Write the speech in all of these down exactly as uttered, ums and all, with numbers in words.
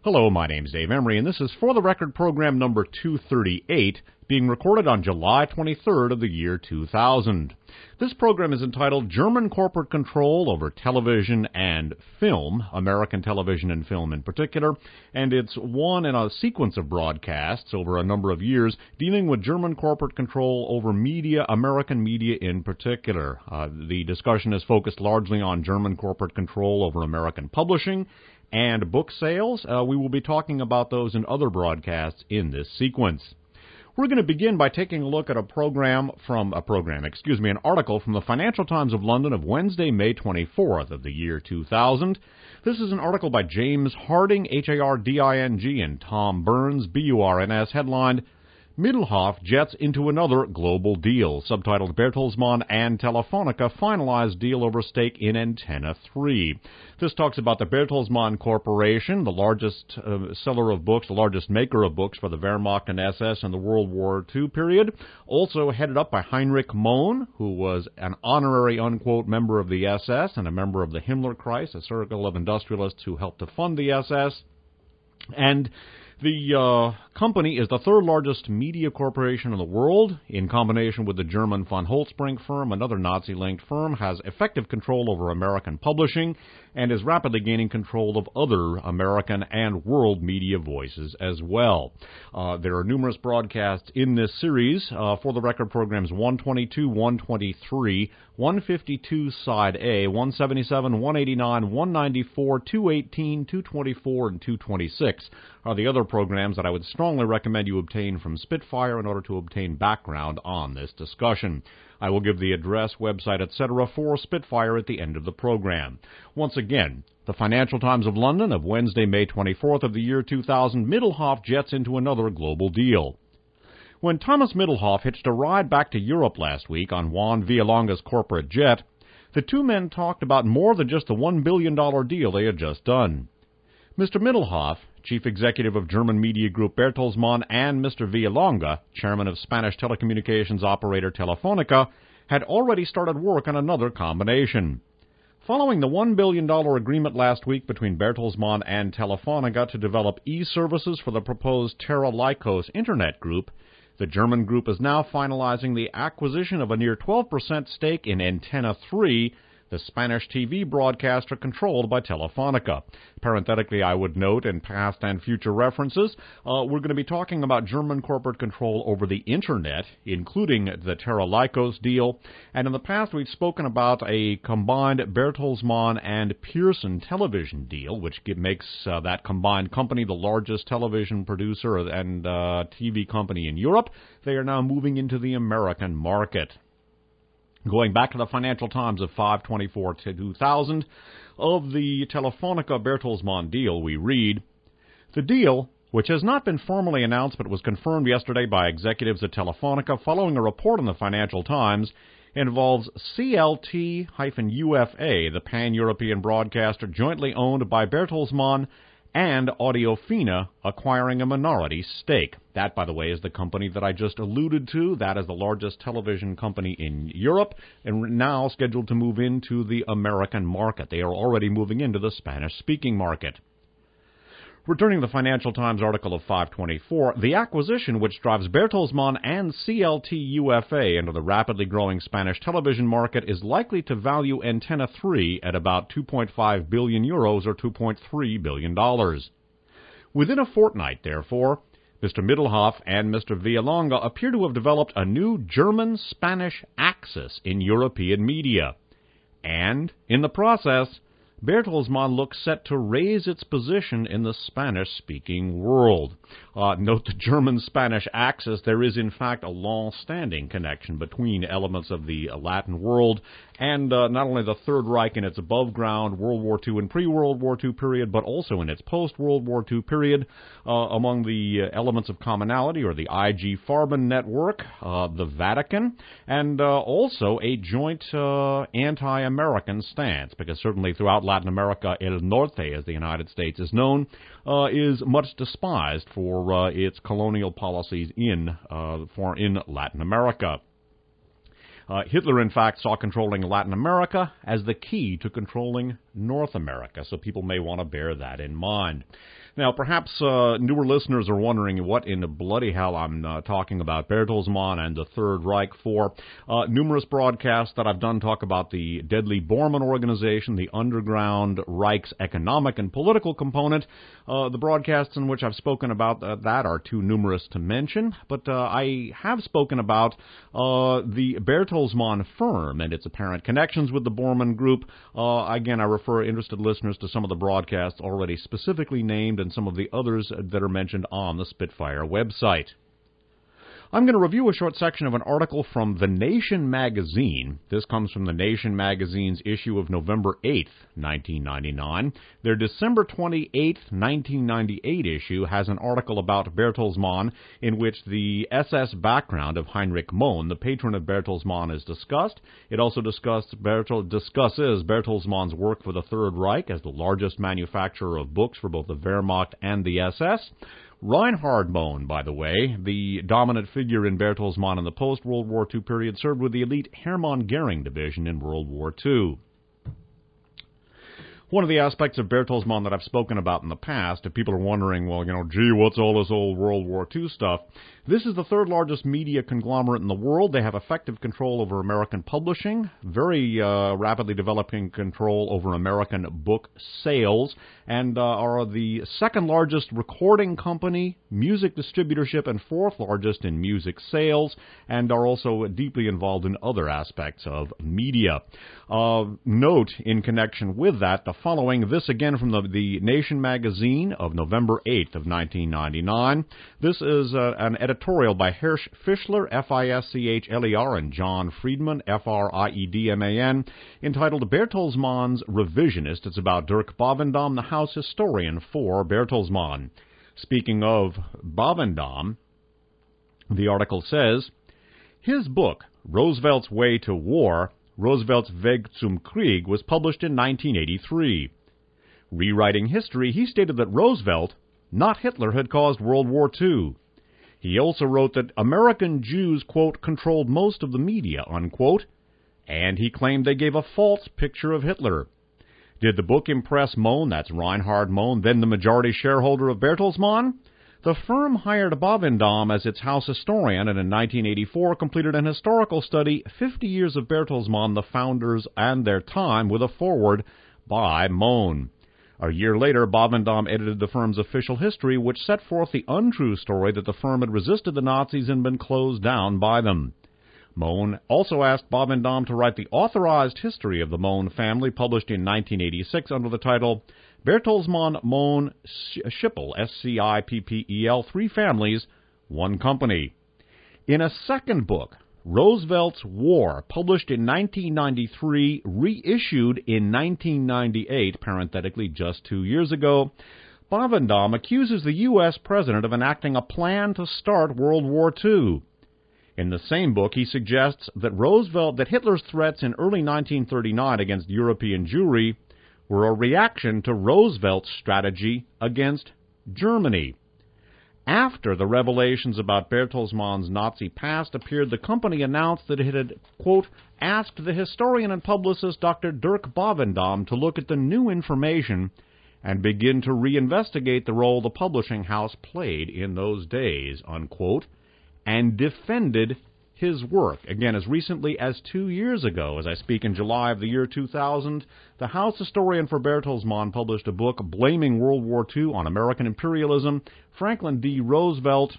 Hello, my name's Dave Emery, and this is For the Record program number two thirty-eight, being recorded on July twenty-third of the year two thousand. This program is entitled German Corporate Control Over Television and Film, American television and film in particular, and it's one in a sequence of broadcasts over a number of years dealing with German corporate control over media, American media in particular. Uh, the discussion is focused largely on German corporate control over American publishing and book sales. Uh, we will be talking about those in other broadcasts in this sequence. We're going to begin by taking a look at a program from, a program, excuse me, an article from the Financial Times of London of Wednesday, May twenty-fourth of the year two thousand. This is an article by James Harding, H A R D I N G, and Tom Burns, B U R N S, headlined, Mittelhoff jets into another global deal, subtitled Bertelsmann and Telefonica finalize deal over stake in Antenna three. This talks about the Bertelsmann Corporation, the largest uh, seller of books, the largest maker of books for the Wehrmacht and S S in the World War Two period, also headed up by Heinrich Mohn, who was an honorary, unquote, member of the S S and a member of the Himmlerkreis, a circle of industrialists who helped to fund the S S. And the uh, company is the third largest media corporation in the world. In combination with the German von Holtzbrinck firm, another Nazi-linked firm, has effective control over American publishing and is rapidly gaining control of other American and world media voices as well. Uh, there are numerous broadcasts in this series. Uh, for the record, programs one twenty-two, one twenty-three, one fifty-two Side A, one seventy-seven, one eighty-nine, one ninety-four, two eighteen, two twenty-four, and two twenty-six are the other programs that I would strongly recommend you obtain from Spitfire in order to obtain background on this discussion. I will give the address, website, et cetera for Spitfire at the end of the program. Once again, the Financial Times of London of Wednesday, May twenty-fourth of the year two thousand, Mittelhoff jets into another global deal. When Thomas Mittelhoff hitched a ride back to Europe last week on Juan Villalonga's corporate jet, the two men talked about more than just the one billion dollars deal they had just done. Mister Mittelhoff, chief executive of German media group Bertelsmann, and Mister Villalonga, chairman of Spanish telecommunications operator Telefonica, had already started work on another combination. Following the one billion dollars agreement last week between Bertelsmann and Telefonica to develop e-services for the proposed Terra Lycos Internet group, the German group is now finalizing the acquisition of a near twelve percent stake in Antenna three, the Spanish T V broadcaster controlled by Telefonica. Parenthetically, I would note, in past and future references, uh, we're going to be talking about German corporate control over the Internet, including the Terra Lycos deal, and in the past we've spoken about a combined Bertelsmann and Pearson television deal, which makes uh, that combined company the largest television producer and uh, T V company in Europe. They are now moving into the American market. Going back to the Financial Times of five twenty-four two thousand, of the Telefonica-Bertelsmann deal, we read, the deal, which has not been formally announced but was confirmed yesterday by executives at Telefonica following a report in the Financial Times, involves C L T U F A, the pan-European broadcaster jointly owned by Bertelsmann, and Audiofina acquiring a minority stake. That, by the way, is the company that I just alluded to. That is the largest television company in Europe and now scheduled to move into the American market. They are already moving into the Spanish-speaking market. Returning to the Financial Times article of five twenty-four, the acquisition, which drives Bertelsmann and C L T U F A into the rapidly growing Spanish television market, is likely to value Antenna three at about two point five billion euros or two point three billion dollars. Within a fortnight, therefore, Mister Mittelhoff and Mister Villalonga appear to have developed a new German-Spanish axis in European media. And, in the process, Bertelsmann looks set to raise its position in the Spanish-speaking world. Uh, note the German-Spanish axis. There is, in fact, a long-standing connection between elements of the Latin world and uh, not only the Third Reich in its above-ground World War Two and pre-World War Two period, but also in its post-World War Two period. Uh, among the uh, elements of commonality are the I G Farben network, uh, the Vatican, and uh, also a joint uh, anti-American stance, because certainly throughout Latin America, El Norte, as the United States is known, uh, is much despised for uh, its colonial policies in uh, for in Latin America. Uh, Hitler, in fact, saw controlling Latin America as the key to controlling North America, so people may want to bear that in mind. Now, perhaps uh, newer listeners are wondering what in the bloody hell I'm uh, talking about Bertelsmann and the Third Reich for. Uh, numerous broadcasts that I've done talk about the deadly Bormann organization, the underground Reich's economic and political component. Uh, the broadcasts in which I've spoken about uh, that are too numerous to mention, but uh, I have spoken about uh, the Bertelsmann firm and its apparent connections with the Bormann Group. Uh, again, I refer interested listeners to some of the broadcasts already specifically named and some of the others that are mentioned on the Spitfire website. I'm going to review a short section of an article from The Nation magazine. This comes from The Nation magazine's issue of November eighth, nineteen ninety-nine. Their December twenty-eighth, nineteen ninety-eight issue has an article about Bertelsmann in which the S S background of Heinrich Mohn, the patron of Bertelsmann, is discussed. It also discussed Bertel, discusses Bertelsmann's work for the Third Reich as the largest manufacturer of books for both the Wehrmacht and the S S. Reinhard Mohn, by the way, the dominant figure in Bertelsmann in the post-World War Two period, served with the elite Hermann Goering Division in World War Two. One of the aspects of Bertelsmann that I've spoken about in the past, if people are wondering, well, you know, gee, what's all this old World War Two stuff? This is the third largest media conglomerate in the world. They have effective control over American publishing, very uh, rapidly developing control over American book sales, and uh, are the second largest recording company, music distributorship, and fourth largest in music sales, and are also deeply involved in other aspects of media. Uh, note in connection with that the following, this again from the, the Nation magazine of November eighth of nineteen ninety-nine. This is uh, an editorial by Hirsch Fischler, F I S C H L E R, and John Friedman, F R I E D M A N, entitled Bertelsmann's Revisionist. It's about Dirk Bovendam, the House historian for Bertelsmann. Speaking of Bovendam, the article says, his book, Roosevelt's Way to War, Roosevelt's Weg zum Krieg, was published in nineteen eighty-three. Rewriting history, he stated that Roosevelt, not Hitler, had caused World War Two. He also wrote that American Jews, quote, controlled most of the media, unquote, and he claimed they gave a false picture of Hitler. Did the book impress Mohn, that's Reinhard Mohn, then the majority shareholder of Bertelsmann? The firm hired Bovendam as its house historian and in nineteen eighty-four completed an historical study, fifty years of Bertelsmann, the founders and their time, with a foreword by Mohn. A year later, Bovendam edited the firm's official history, which set forth the untrue story that the firm had resisted the Nazis and been closed down by them. Mohn also asked Bovendam to write the authorized history of the Mohn family, published in nineteen eighty-six under the title Bertelsmann Mohn Schippel, S C I P P E L, Three Families, One Company. In a second book, Roosevelt's War, published in nineteen ninety-three, reissued in nineteen ninety-eight, parenthetically just two years ago, Bovendam accuses the U S president of enacting a plan to start World War Two. In the same book, he suggests that Roosevelt, that Hitler's threats in early nineteen thirty-nine against European Jewry were a reaction to Roosevelt's strategy against Germany. After the revelations about Bertelsmann's Nazi past appeared, the company announced that it had, quote, asked the historian and publicist Doctor Dirk Bovendam to look at the new information and begin to reinvestigate the role the publishing house played in those days, unquote, and defended his work. Again, as recently as two years ago, as I speak in July of the year two thousand, the House historian for Bertelsmann published a book blaming World War Two on American imperialism, Franklin D. Roosevelt,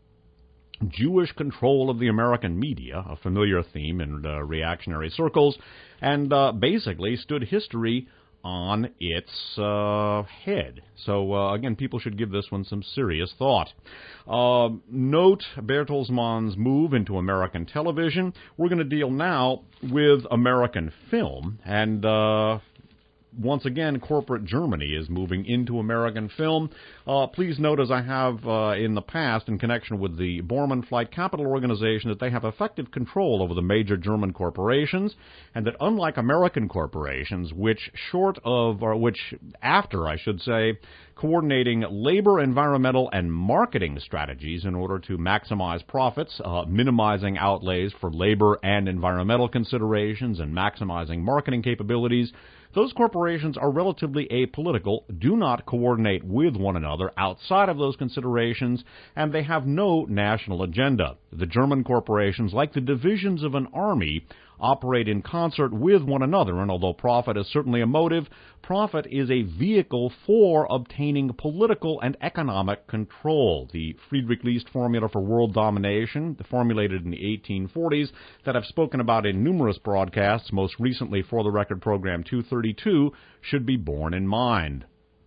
Jewish control of the American media, a familiar theme in uh, reactionary circles, and uh, basically stood history on its uh, head. So, uh, again, people should give this one some serious thought. Uh, note Bertelsmann's move into American television. We're going to deal now with American film, and uh, once again, corporate Germany is moving into American film. Uh, please note, as I have uh, in the past in connection with the Bormann Flight Capital Organization, that they have effective control over the major German corporations, and that unlike American corporations, which short of, or which after, I should say, coordinating labor, environmental, and marketing strategies in order to maximize profits, uh, minimizing outlays for labor and environmental considerations, and maximizing marketing capabilities, Those corporations are relatively apolitical, do not coordinate with one another outside of those considerations, and they have no national agenda. The German corporations, like the divisions of an army, operate in concert with one another, and although profit is certainly a motive, profit is a vehicle for obtaining political and economic control. The Friedrich List formula for world domination, formulated in the eighteen forties, that I've spoken about in numerous broadcasts, most recently for the record program two thirty-two, should be borne in mind.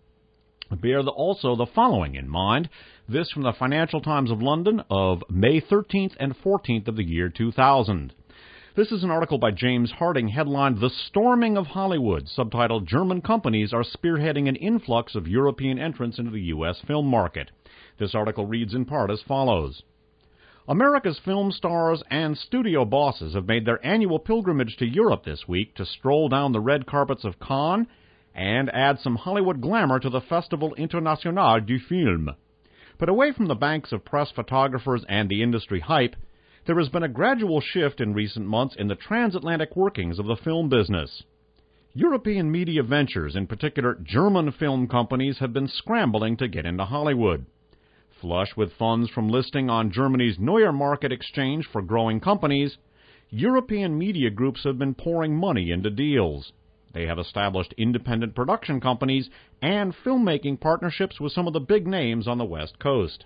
Bear the, also the following in mind. This from the Financial Times of London of May thirteenth and fourteenth of the year two thousand. This is an article by James Harding headlined The Storming of Hollywood, subtitled German Companies Are Spearheading an Influx of European Entrants into the U S Film Market. This article reads in part as follows. America's film stars and studio bosses have made their annual pilgrimage to Europe this week to stroll down the red carpets of Cannes and add some Hollywood glamour to the Festival International du Film. But away from the banks of press photographers and the industry hype, there has been a gradual shift in recent months in the transatlantic workings of the film business. European media ventures, in particular German film companies, have been scrambling to get into Hollywood. Flush with funds from listing on Germany's Neue Market exchange for growing companies, European media groups have been pouring money into deals. They have established independent production companies and filmmaking partnerships with some of the big names on the West Coast.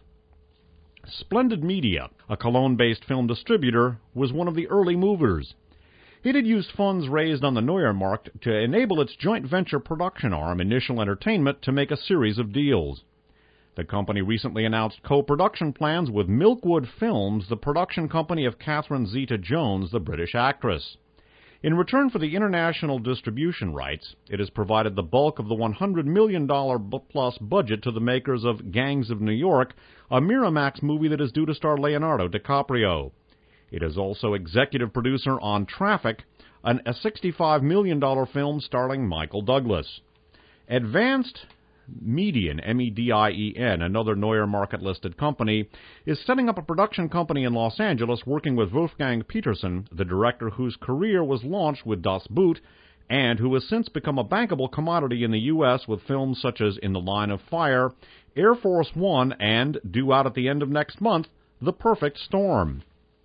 Splendid Media, a Cologne-based film distributor, was one of the early movers. It had used funds raised on the Neue Markt to enable its joint venture production arm, Initial Entertainment, to make a series of deals. The company recently announced co-production plans with Milkwood Films, the production company of Catherine Zeta-Jones, the British actress. In return for the international distribution rights, it has provided the bulk of the one hundred million dollars plus budget to the makers of Gangs of New York, a Miramax movie that is due to star Leonardo DiCaprio. It is also executive producer on Traffic, an, a sixty-five million dollars film starring Michael Douglas. Advanced Median, M E D I E N, another Neue Market-listed company, is setting up a production company in Los Angeles working with Wolfgang Peterson, the director whose career was launched with Das Boot and who has since become a bankable commodity in the U S with films such as In the Line of Fire, Air Force One, and, due out at the end of next month, The Perfect Storm.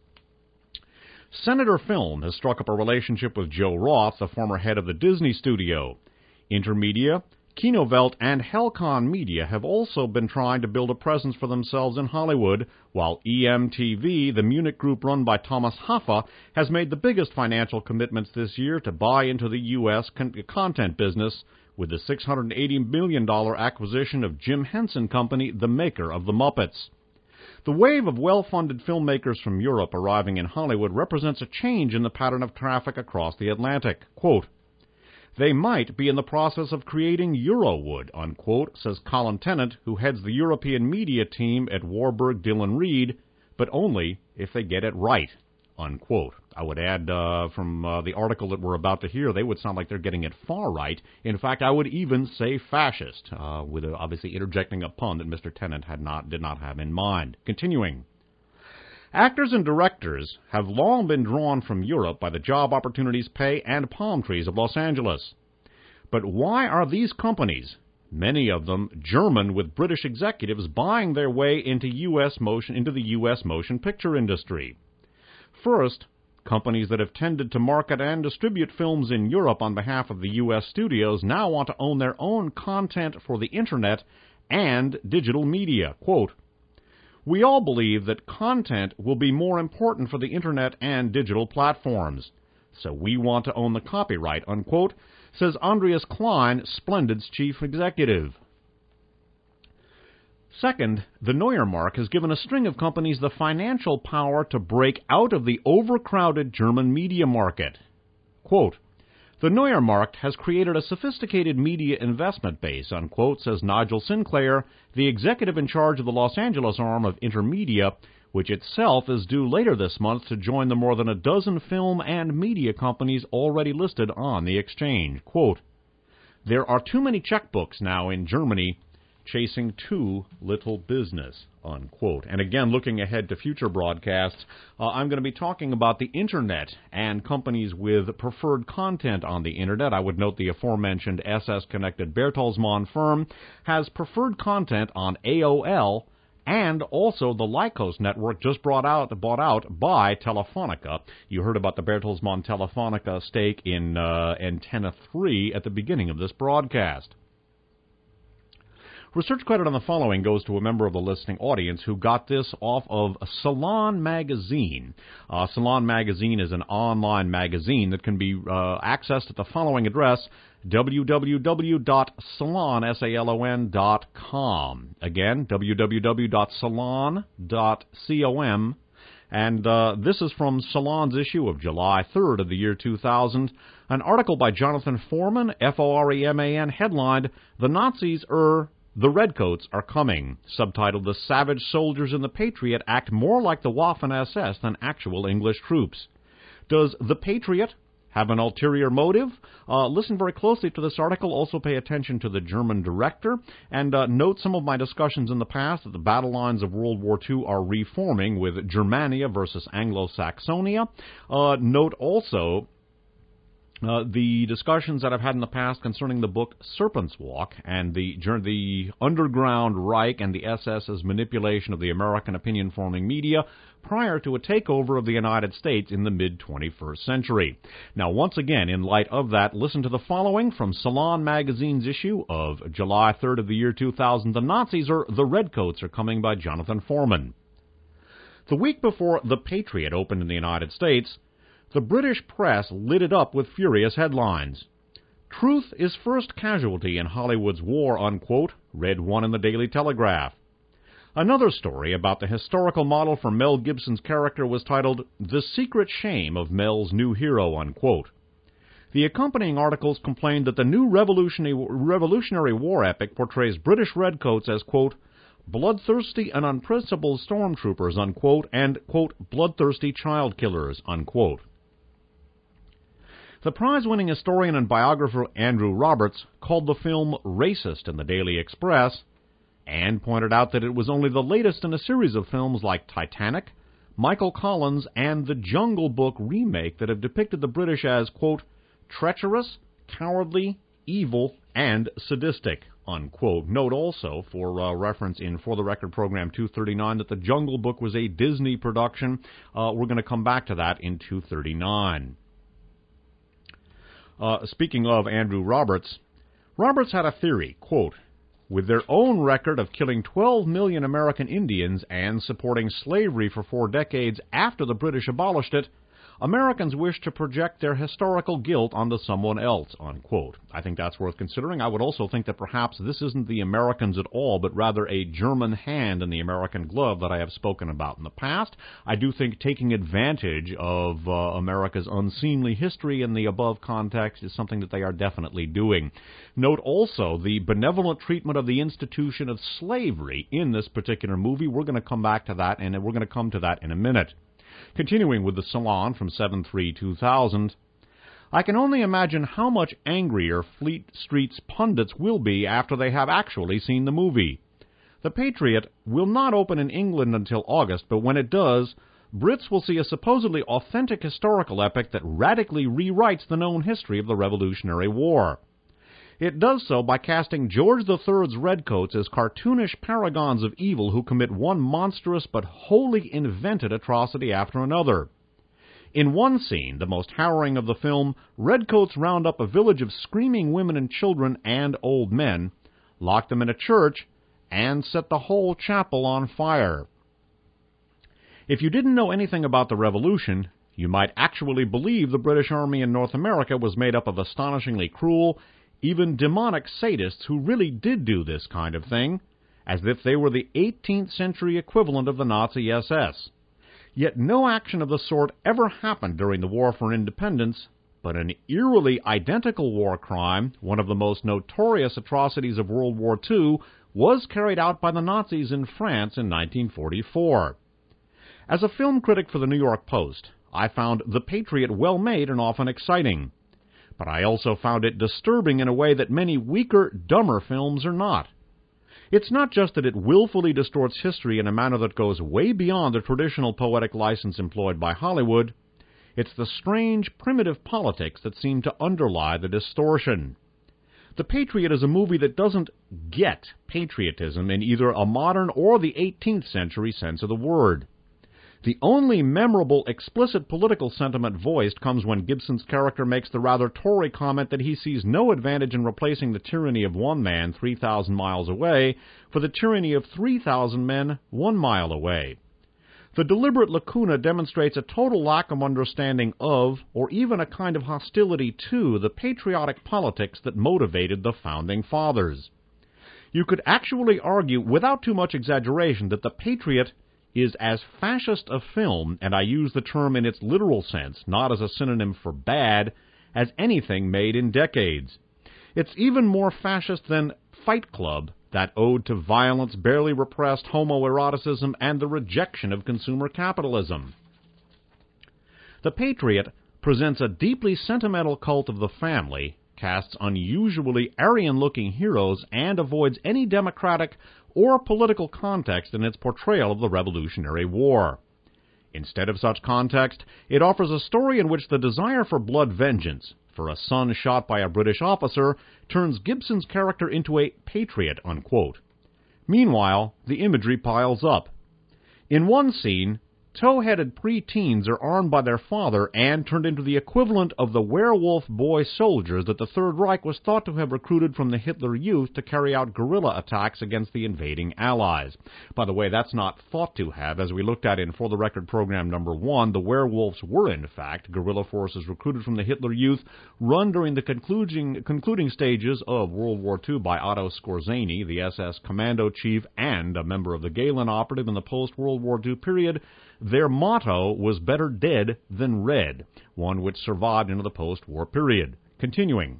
Senator Film has struck up a relationship with Joe Roth, the former head of the Disney studio. Intermedia, Kinovelt, and Helcon Media have also been trying to build a presence for themselves in Hollywood, while E M T V, the Munich group run by Thomas Hoffa, has made the biggest financial commitments this year to buy into the U S con- content business with the six hundred eighty million dollars acquisition of Jim Henson Company, the maker of The Muppets. The wave of well-funded filmmakers from Europe arriving in Hollywood represents a change in the pattern of traffic across the Atlantic. Quote, They might be in the process of creating Eurowood, unquote, says Colin Tennant, who heads the European media team at Warburg Dillon Reed, but only if they get it right, unquote. I would add uh, from uh, the article that we're about to hear, they would sound like they're getting it far right. In fact, I would even say fascist, uh, with uh, obviously interjecting a pun that Mister Tennant had not did not have in mind. Continuing. Actors and directors have long been drawn from Europe by the job opportunities, pay, and palm trees of Los Angeles. But why are these companies, many of them German with British executives, buying their way into U S motion into the U S motion picture industry? First, companies that have tended to market and distribute films in Europe on behalf of the U S studios now want to own their own content for the Internet and digital media. Quote, We all believe that content will be more important for the Internet and digital platforms, so we want to own the copyright, unquote, says Andreas Klein, Splendid's chief executive. Second, the Neue Markt has given a string of companies the financial power to break out of the overcrowded German media market. Quote, The Neue Markt has created a sophisticated media investment base, unquote, says Nigel Sinclair, the executive in charge of the Los Angeles arm of Intermedia, which itself is due later this month to join the more than a dozen film and media companies already listed on the exchange. Quote, There are too many checkbooks now in Germany chasing too little business, unquote. And again, looking ahead to future broadcasts, uh, I'm going to be talking about the Internet and companies with preferred content on the Internet. I would note the aforementioned S S-connected Bertelsmann firm has preferred content on A O L, and also the Lycos network just brought out, bought out by Telefonica. You heard about the Bertelsmann Telefonica stake in uh, Antenna three at the beginning of this broadcast. Research credit on the following goes to a member of the listening audience who got this off of Salon Magazine. Uh, Salon Magazine is an online magazine that can be uh, accessed at the following address, w w w dot salon dot com. Again, w w w dot salon dot com. And uh, this is from Salon's issue of July third of the year two thousand. An article by Jonathan Foreman, F O R E M A N, headlined, "The Nazis er... The Redcoats are coming," subtitled, "The savage soldiers in the Patriot act more like the Waffen S S than actual English troops." Does the Patriot have an ulterior motive? Uh, listen very closely to this article. Also pay attention to the German director, and uh, note some of my discussions in the past that the battle lines of World War Two are reforming with Germania versus Anglo-Saxonia. Uh, note also Uh, the discussions that I've had in the past concerning the book Serpent's Walk and the the underground Reich and the SS's manipulation of the American opinion-forming media prior to a takeover of the United States in the mid-twenty-first century. Now, once again, in light of that, listen to the following from Salon Magazine's issue of July third of the year two thousand, "The Nazis or the Redcoats are coming," by Jonathan Foreman. The week before The Patriot opened in the United States, the British press lit it up with furious headlines. "Truth is first casualty in Hollywood's war," unquote, read one in the Daily Telegraph. Another story about the historical model for Mel Gibson's character was titled, "The Secret Shame of Mel's New Hero," unquote. The accompanying articles complained that the new Revolutionary, Revolutionary War epic portrays British redcoats as, quote, "bloodthirsty and unprincipled stormtroopers," unquote, and, quote, "bloodthirsty child killers," unquote. The prize-winning historian and biographer Andrew Roberts called the film racist in the Daily Express and pointed out that it was only the latest in a series of films like Titanic, Michael Collins, and the Jungle Book remake that have depicted the British as, quote, "treacherous, cowardly, evil, and sadistic," unquote. Note also, for uh, reference in For the Record Program two thirty-nine, that the Jungle Book was a Disney production. Uh, we're going to come back to that in two thirty-nine. Uh, speaking of Andrew Roberts, Roberts had a theory, quote, "With their own record of killing twelve million American Indians and supporting slavery for four decades after the British abolished it, Americans wish to project their historical guilt onto someone else," unquote. I think that's worth considering. I would also think that perhaps this isn't the Americans at all, but rather a German hand in the American glove that I have spoken about in the past. I do think taking advantage of uh, America's unseemly history in the above context is something that they are definitely doing. Note also the benevolent treatment of the institution of slavery in this particular movie. We're going to come back to that, and we're going to come to that in a minute. Continuing with the Salon from seven three two thousand, "I can only imagine how much angrier Fleet Street's pundits will be after they have actually seen the movie. The Patriot will not open in England until August, but when it does, Brits will see a supposedly authentic historical epic that radically rewrites the known history of the Revolutionary War. It does so by casting George the Third's redcoats as cartoonish paragons of evil who commit one monstrous but wholly invented atrocity after another. In one scene, the most harrowing of the film, redcoats round up a village of screaming women and children and old men, lock them in a church, and set the whole chapel on fire. If you didn't know anything about the Revolution, you might actually believe the British Army in North America was made up of astonishingly cruel, even demonic sadists who really did do this kind of thing, as if they were the eighteenth century equivalent of the Nazi S S. Yet no action of the sort ever happened during the War for Independence, but an eerily identical war crime, one of the most notorious atrocities of World War Two, was carried out by the Nazis in France in nineteen forty-four. As a film critic for the New York Post, I found The Patriot well-made and often exciting. But I also found it disturbing in a way that many weaker, dumber films are not. It's not just that it willfully distorts history in a manner that goes way beyond the traditional poetic license employed by Hollywood. It's the strange, primitive politics that seem to underlie the distortion. The Patriot is a movie that doesn't get patriotism in either a modern or the eighteenth century sense of the word. The only memorable, explicit political sentiment voiced comes when Gibson's character makes the rather Tory comment that he sees no advantage in replacing the tyranny of one man three thousand miles away for the tyranny of three thousand men one mile away. The deliberate lacuna demonstrates a total lack of understanding of, or even a kind of hostility to, the patriotic politics that motivated the Founding Fathers. You could actually argue, without too much exaggeration, that The Patriot is as fascist a film, and I use the term in its literal sense, not as a synonym for bad, as anything made in decades. It's even more fascist than Fight Club, that ode to violence, barely repressed homoeroticism, and the rejection of consumer capitalism. The Patriot presents a deeply sentimental cult of the family, casts unusually Aryan-looking heroes, and avoids any democratic or political context in its portrayal of the Revolutionary War. Instead of such context, it offers a story in which the desire for blood vengeance, for a son shot by a British officer, turns Gibson's character into a patriot, unquote. Meanwhile, the imagery piles up. In one scene, tow-headed pre-teens are armed by their father and turned into the equivalent of the werewolf boy soldiers that the Third Reich was thought to have recruited from the Hitler Youth to carry out guerrilla attacks against the invading Allies. By the way, that's not thought to have. As we looked at in For the Record program number one, the werewolves were, in fact, guerrilla forces recruited from the Hitler Youth, run during the concluding, concluding stages of World War Two by Otto Skorzeny, the S S commando chief and a member of the Gehlen operative in the post-World War Two period. Their motto was better dead than red, one which survived into the post-war period. Continuing.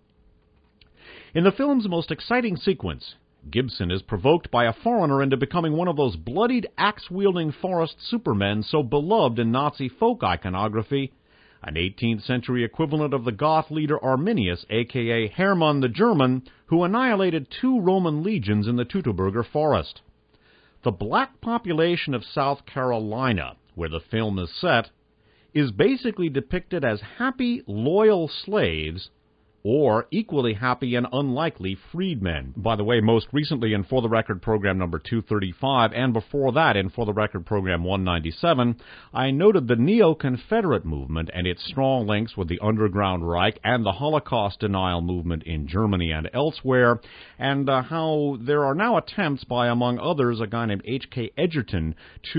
In the film's most exciting sequence, Gibson is provoked by a foreigner into becoming one of those bloodied, axe-wielding forest supermen so beloved in Nazi folk iconography, an eighteenth century equivalent of the Goth leader Arminius, a k a. Hermann the German, who annihilated two Roman legions in the Teutoburger Forest. The black population of South Carolina, where the film is set, is basically depicted as happy, loyal slaves or equally happy and unlikely freedmen. By the way, most recently in For the Record program number two thirty-five, and before that in For the Record program one ninety-seven, I noted the Neo-Confederate movement and its strong links with the Underground Reich and the Holocaust denial movement in Germany and elsewhere, and uh, how there are now attempts by, among others, a guy named H K Edgerton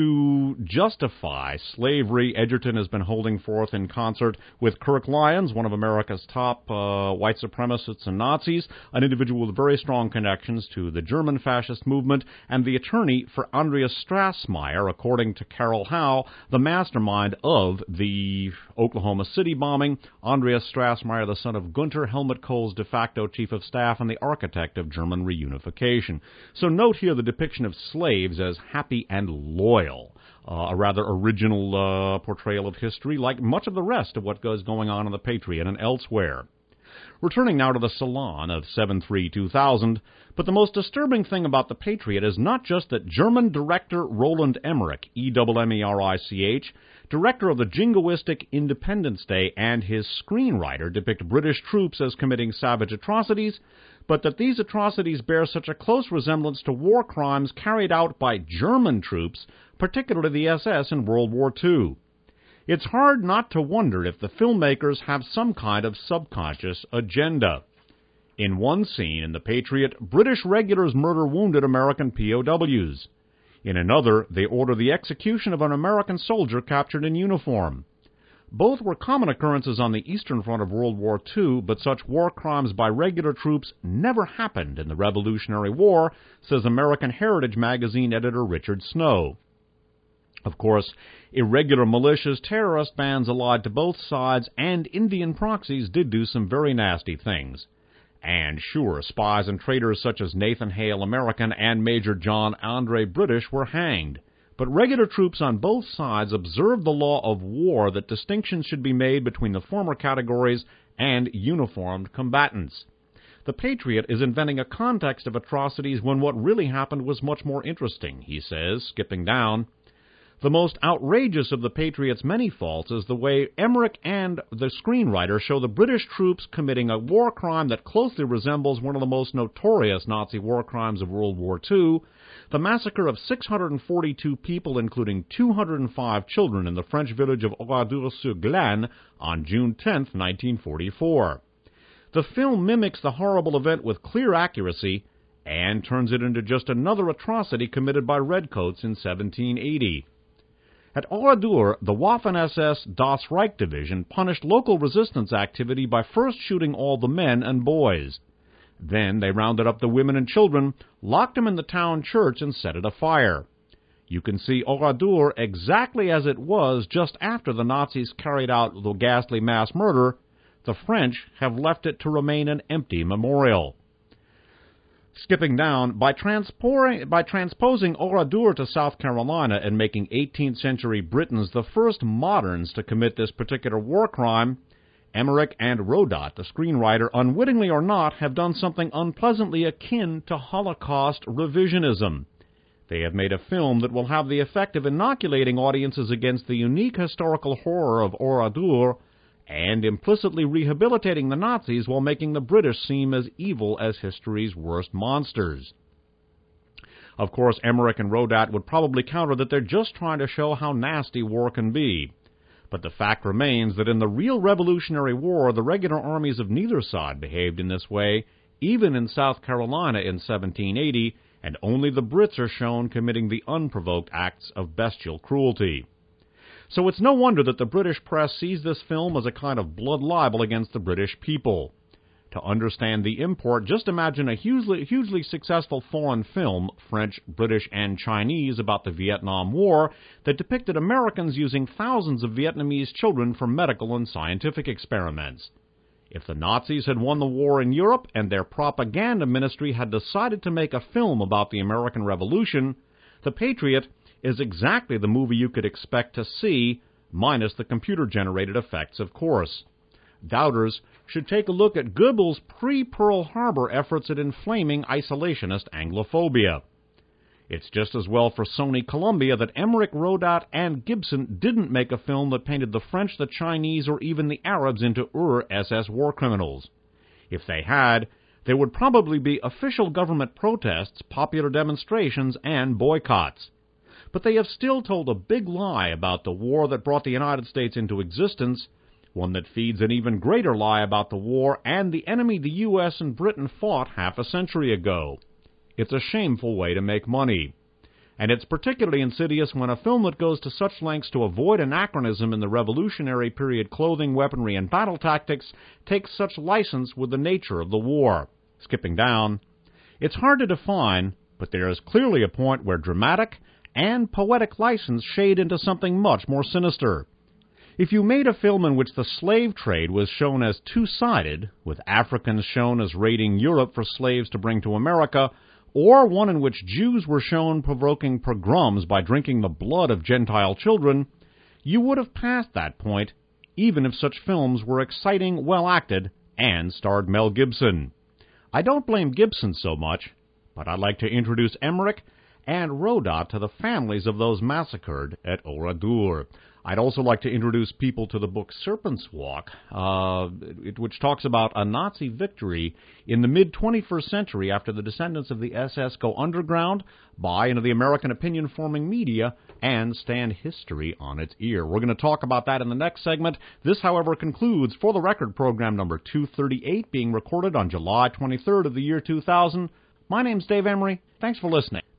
to justify slavery. Edgerton has been holding forth in concert with Kirk Lyons, one of America's top uh, white supremacists and Nazis, an individual with very strong connections to the German fascist movement, and the attorney for Andreas Strassmeyer, according to Carol Howe, the mastermind of the Oklahoma City bombing. Andreas Strassmeyer, the son of Gunter Helmut Kohl's de facto chief of staff and the architect of German reunification. So note here the depiction of slaves as happy and loyal. Uh, a rather original uh, portrayal of history, like much of the rest of what goes going on in The Patriot and elsewhere. Returning now to the Salon of seven three two thousand, but the most disturbing thing about The Patriot is not just that German director Roland Emmerich, E M M E R I C H, director of the jingoistic Independence Day, and his screenwriter depict British troops as committing savage atrocities, but that these atrocities bear such a close resemblance to war crimes carried out by German troops, particularly the S S in World War Two. It's hard not to wonder if the filmmakers have some kind of subconscious agenda. In one scene in The Patriot, British regulars murder wounded American P O Ws. In another, they order the execution of an American soldier captured in uniform. Both were common occurrences on the Eastern Front of World War Two, but such war crimes by regular troops never happened in the Revolutionary War, says American Heritage magazine editor Richard Snow. Of course, irregular militias, terrorist bands allied to both sides, and Indian proxies did do some very nasty things. And sure, spies and traitors such as Nathan Hale American and Major John Andre British were hanged. But regular troops on both sides observed the law of war that distinctions should be made between the former categories and uniformed combatants. The Patriot is inventing a context of atrocities when what really happened was much more interesting, he says, skipping down. The most outrageous of the Patriot's many faults is the way Emmerich and the screenwriter show the British troops committing a war crime that closely resembles one of the most notorious Nazi war crimes of World War Two, the massacre of six hundred forty-two people, including two hundred five children, in the French village of Oradour-sur-Glane on June tenth, nineteen forty-four. The film mimics the horrible event with clear accuracy and turns it into just another atrocity committed by Redcoats in seventeen eighty. At Oradour, the Waffen-S S Das Reich Division punished local resistance activity by first shooting all the men and boys. Then they rounded up the women and children, locked them in the town church, and set it afire. You can see Oradour exactly as it was just after the Nazis carried out the ghastly mass murder. The French have left it to remain an empty memorial. Skipping down, by, by transposing Oradour to South Carolina and making eighteenth century Britons the first moderns to commit this particular war crime, Emmerich and Rodat, the screenwriter, unwittingly or not, have done something unpleasantly akin to Holocaust revisionism. They have made a film that will have the effect of inoculating audiences against the unique historical horror of Oradour and implicitly rehabilitating the Nazis while making the British seem as evil as history's worst monsters. Of course, Emmerich and Rodat would probably counter that they're just trying to show how nasty war can be. But the fact remains that in the real Revolutionary War, the regular armies of neither side behaved in this way, even in South Carolina in seventeen eighty, and only the Brits are shown committing the unprovoked acts of bestial cruelty. So it's no wonder that the British press sees this film as a kind of blood libel against the British people. To understand the import, just imagine a hugely, hugely successful foreign film, French, British, and Chinese, about the Vietnam War that depicted Americans using thousands of Vietnamese children for medical and scientific experiments. If the Nazis had won the war in Europe and their propaganda ministry had decided to make a film about the American Revolution, The Patriot is exactly the movie you could expect to see, minus the computer-generated effects, of course. Doubters should take a look at Goebbels' pre-Pearl Harbor efforts at inflaming isolationist Anglophobia. It's just as well for Sony Columbia that Emmerich, Rodat, and Gibson didn't make a film that painted the French, the Chinese, or even the Arabs into Ur-S S war criminals. If they had, there would probably be official government protests, popular demonstrations, and boycotts. But they have still told a big lie about the war that brought the United States into existence, one that feeds an even greater lie about the war and the enemy the U S and Britain fought half a century ago. It's a shameful way to make money. And it's particularly insidious when a film that goes to such lengths to avoid anachronism in the Revolutionary period clothing, weaponry, and battle tactics takes such license with the nature of the war. Skipping down, it's hard to define, but there is clearly a point where dramatic and poetic license shade into something much more sinister. If you made a film in which the slave trade was shown as two-sided, with Africans shown as raiding Europe for slaves to bring to America, or one in which Jews were shown provoking pogroms by drinking the blood of Gentile children, you would have passed that point, even if such films were exciting, well-acted, and starred Mel Gibson. I don't blame Gibson so much, but I'd like to introduce Emmerich and Rodat to the families of those massacred at Oradour. I'd also like to introduce people to the book Serpent's Walk, uh, it, which talks about a Nazi victory in the mid-twenty-first century after the descendants of the S S go underground, buy into the American opinion-forming media, and stand history on its ear. We're going to talk about that in the next segment. This, however, concludes For the Record program number two thirty-eight, being recorded on July twenty-third of the year two thousand. My name's Dave Emery. Thanks for listening.